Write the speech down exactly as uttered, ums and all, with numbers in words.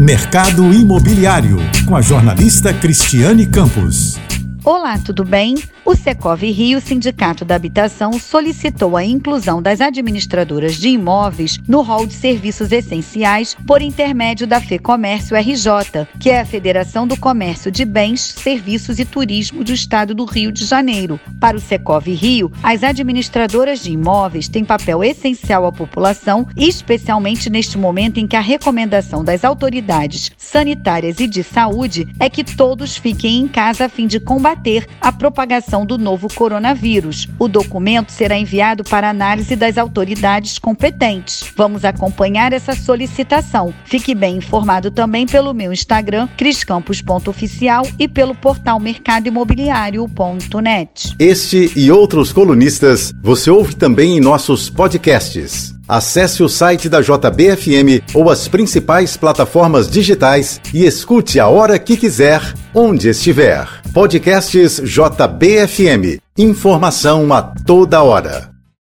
Mercado Imobiliário, com a jornalista Cristiane Campos. Olá, tudo bem? O Secov Rio, Sindicato da Habitação, solicitou a inclusão das administradoras de imóveis no rol de serviços essenciais por intermédio da FEComércio R J, que é a Federação do Comércio de Bens, Serviços e Turismo do Estado do Rio de Janeiro. Para o Secov Rio, as administradoras de imóveis têm papel essencial à população, especialmente neste momento em que a recomendação das autoridades sanitárias e de saúde é que todos fiquem em casa a fim de combater a propagação do novo coronavírus. O documento será enviado para análise das autoridades competentes. Vamos acompanhar essa solicitação. Fique bem informado também pelo meu Instagram, criscampos ponto oficial, e pelo portal mercado imobiliário ponto net. Este e outros colunistas você ouve também em nossos podcasts. Acesse o site da J B F M ou as principais plataformas digitais e escute a hora que quiser, onde estiver. Podcasts J B F M. Informação a toda hora.